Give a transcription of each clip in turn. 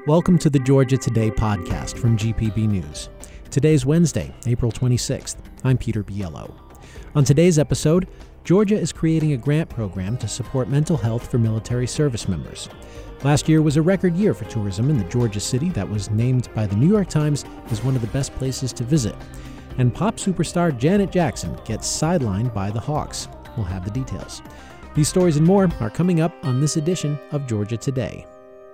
Welcome to the Georgia Today podcast from GPB News. Today's Wednesday, April 26th. I'm Peter Biello. On today's episode, Georgia is creating a grant program to support mental health for military service members. Last year was a record year for tourism in the Georgia city that was named by the New York Times as one of the best places to visit. And pop superstar Janet Jackson gets sidelined by the Hawks. We'll have the details. These stories and more are coming up on this edition of Georgia Today.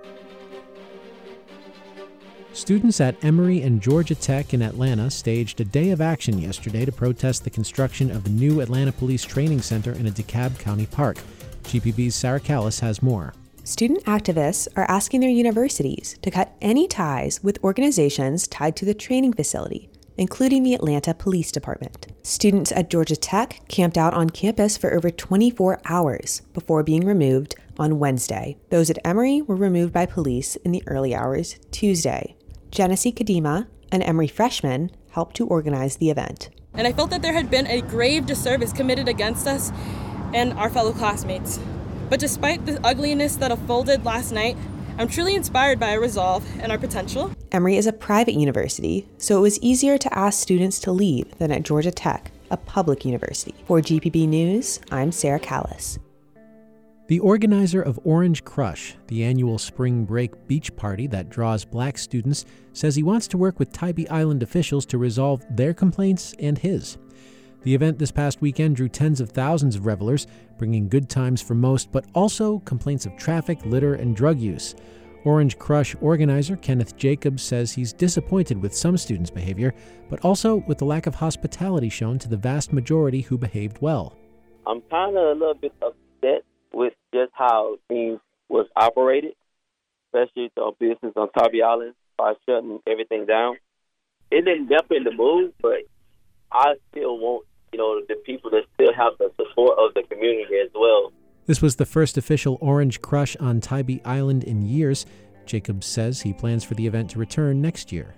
Students at Emory and Georgia Tech in Atlanta staged a day of action yesterday to protest the construction of the new Atlanta Police Training Center in a DeKalb County park. GPB's Sarah Callis has more. Student activists are asking their universities to cut any ties with organizations tied to the training facility, including the Atlanta Police Department. Students at Georgia Tech camped out on campus for over 24 hours before being removed on Wednesday. Those at Emory were removed by police in the early hours Tuesday. Genesee Kadima, an Emory freshman, helped to organize the event. And I felt that there had been a grave disservice committed against us and our fellow classmates. But despite the ugliness that unfolded last night, I'm truly inspired by our resolve and our potential. Emory is a private university, so it was easier to ask students to leave than at Georgia Tech, a public university. For GPB News, I'm Sarah Callis. The organizer of Orange Crush, the annual spring break beach party that draws black students, says he wants to work with Tybee Island officials to resolve their complaints and his. The event this past weekend drew tens of thousands of revelers, bringing good times for most, but also complaints of traffic, litter, and drug use. Orange Crush organizer Kenneth Jacobs says he's disappointed with some students' behavior, but also with the lack of hospitality shown to the vast majority who behaved well. I'm kind of a little bit upset with just how things was operated, especially the business on Tybee Island by shutting everything down. It didn't dampen the mood, but I still want, the people to still have the support of the community as well. This was the first official Orange Crush on Tybee Island in years. Jacobs says he plans for the event to return next year.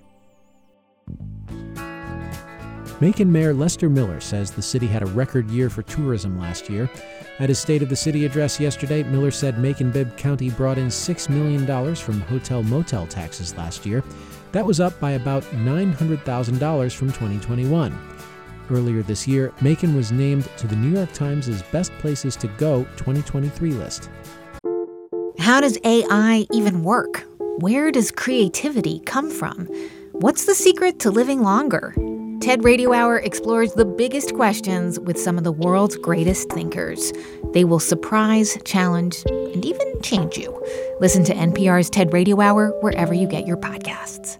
Macon Mayor Lester Miller says the city had a record year for tourism last year. At his State of the City address yesterday, Miller said Macon-Bibb County brought in $6 million from hotel-motel taxes last year. That was up by about $900,000 from 2021. Earlier this year, Macon was named to the New York Times' Best Places to Go 2023 list. How does AI even work? Where does creativity come from? What's the secret to living longer? TED Radio Hour explores the biggest questions with some of the world's greatest thinkers. They will surprise, challenge, and even change you. Listen to NPR's TED Radio Hour wherever you get your podcasts.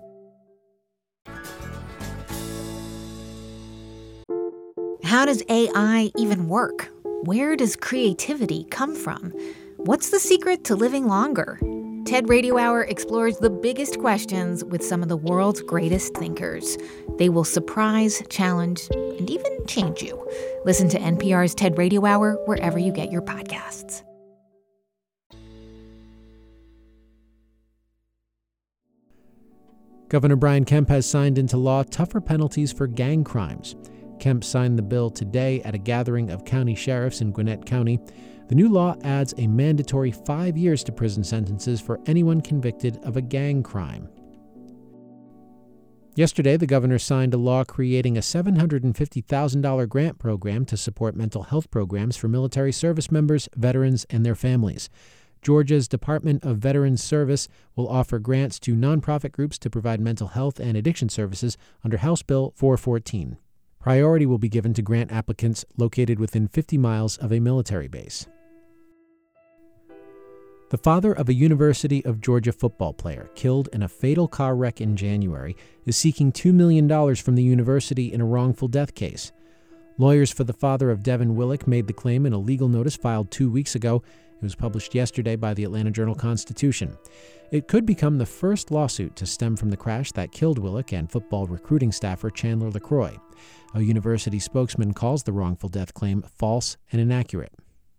How does AI even work? Where does creativity come from? What's the secret to living longer? TED Radio Hour explores the biggest questions with some of the world's greatest thinkers. They will surprise, challenge, and even change you. Listen to NPR's TED Radio Hour wherever you get your podcasts. Governor Brian Kemp has signed into law tougher penalties for gang crimes. Kemp signed the bill today at a gathering of county sheriffs in Gwinnett County. The new law adds a mandatory 5 years to prison sentences for anyone convicted of a gang crime. Yesterday, the governor signed a law creating a $750,000 grant program to support mental health programs for military service members, veterans, and their families. Georgia's Department of Veterans Service will offer grants to nonprofit groups to provide mental health and addiction services under House Bill 414. Priority will be given to grant applicants located within 50 miles of a military base. The father of a University of Georgia football player killed in a fatal car wreck in January is seeking $2 million from the university in a wrongful death case. Lawyers for the father of Devin Willick made the claim in a legal notice filed 2 weeks ago. It was published yesterday by the Atlanta Journal-Constitution. It could become the first lawsuit to stem from the crash that killed Willick and football recruiting staffer Chandler LaCroix. A university spokesman calls the wrongful death claim false and inaccurate.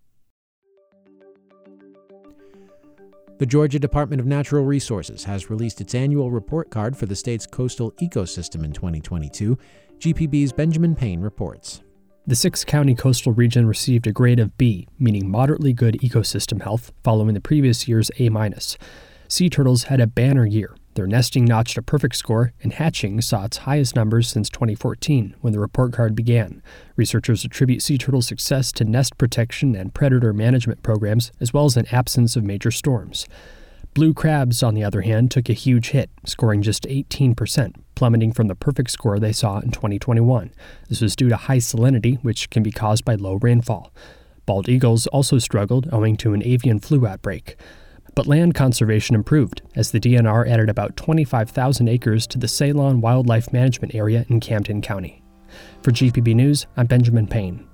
The Georgia Department of Natural Resources has released its annual report card for the state's coastal ecosystem in 2022. GPB's Benjamin Payne reports. The six-county coastal region received a grade of B, meaning moderately good ecosystem health, following the previous year's A-. Sea turtles had a banner year. Their nesting notched a perfect score, and hatching saw its highest numbers since 2014, when the report card began. Researchers attribute sea turtles' success to nest protection and predator management programs, as well as an absence of major storms. Blue crabs, on the other hand, took a huge hit, scoring just 18%, plummeting from the perfect score they saw in 2021. This was due to high salinity, which can be caused by low rainfall. Bald eagles also struggled owing to an avian flu outbreak. But land conservation improved, as the DNR added about 25,000 acres to the Ceylon Wildlife Management Area in Camden County. For GPB News, I'm Benjamin Payne.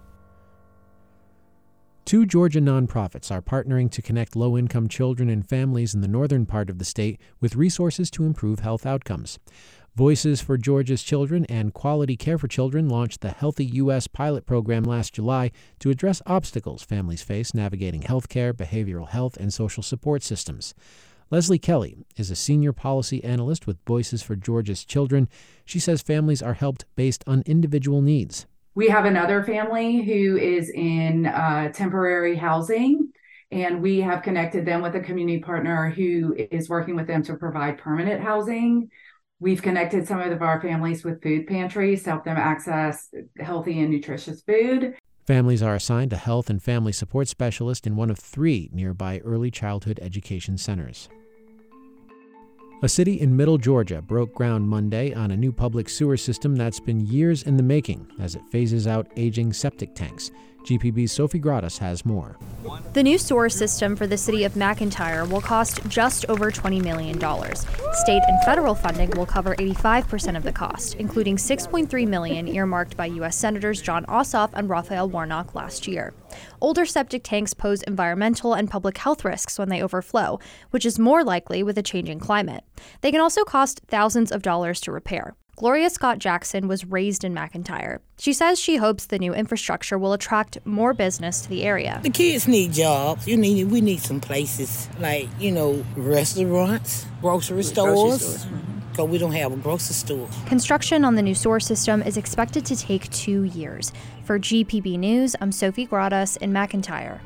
2 Georgia nonprofits are partnering to connect low-income children and families in the northern part of the state with resources to improve health outcomes. Voices for Georgia's Children and Quality Care for Children launched the Healthy U.S. pilot program last July to address obstacles families face navigating healthcare, behavioral health, and social support systems. Leslie Kelly is a senior policy analyst with Voices for Georgia's Children. She says families are helped based on individual needs. We have another family who is in temporary housing, and we have connected them with a community partner who is working with them to provide permanent housing. We've connected some of our families with food pantries to help them access healthy and nutritious food. Families are assigned a health and family support specialist in one of 3 nearby early childhood education centers. A city in Middle Georgia broke ground Monday on a new public sewer system that's been years in the making as it phases out aging septic tanks. GPB's Sophie Gradas has more. The new sewer system for the city of McIntyre will cost just over $20 million. State and federal funding will cover 85% of the cost, including $6.3 million earmarked by U.S. Senators Jon Ossoff and Raphael Warnock last year. Older septic tanks pose environmental and public health risks when they overflow, which is more likely with a changing climate. They can also cost thousands of dollars to repair. Gloria Scott Jackson was raised in McIntyre. She says she hopes the new infrastructure will attract more business to the area. The kids need jobs. We need some places like, restaurants, grocery stores. Because we don't have a grocery store. Construction on the new sewer system is expected to take 2 years. For GPB News, I'm Sophie Gradas in McIntyre.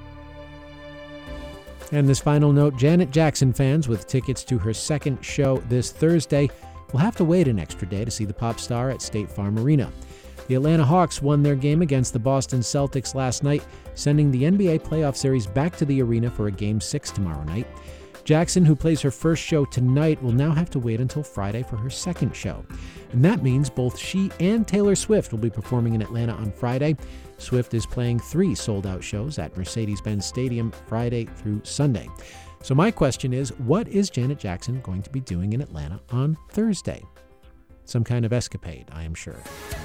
And this final note, Janet Jackson fans with tickets to her second show this Thursday will have to wait an extra day to see the pop star at State Farm Arena. The Atlanta Hawks won their game against the Boston Celtics last night, sending the NBA playoff series back to the arena for a Game 6 tomorrow night. Jackson, who plays her first show tonight, will now have to wait until Friday for her second show. And that means both she and Taylor Swift will be performing in Atlanta on Friday. Swift is playing 3 sold-out shows at Mercedes-Benz Stadium Friday through Sunday. So my question is, what is Janet Jackson going to be doing in Atlanta on Thursday? Some kind of escapade, I am sure.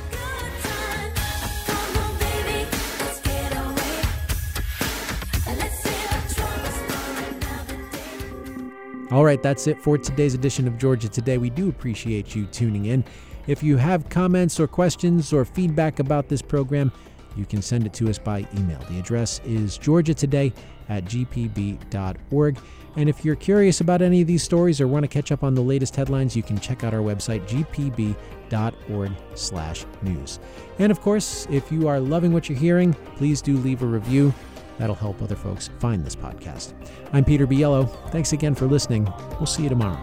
All right, that's it for today's edition of Georgia Today. We do appreciate you tuning in. If you have comments or questions or feedback about this program, you can send it to us by email. The address is georgiatoday@gpb.org. And if you're curious about any of these stories or want to catch up on the latest headlines, you can check out our website, gpb.org/news. And of course, if you are loving what you're hearing, please do leave a review. That'll help other folks find this podcast. I'm Peter Biello. Thanks again for listening. We'll see you tomorrow.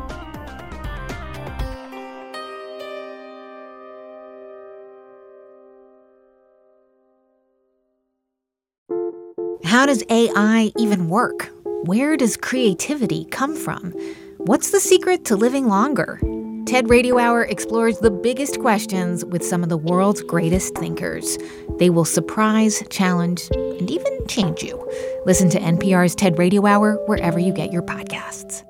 How does AI even work? Where does creativity come from? What's the secret to living longer? TED Radio Hour explores the biggest questions with some of the world's greatest thinkers. They will surprise, challenge, and even change you. Listen to NPR's TED Radio Hour wherever you get your podcasts.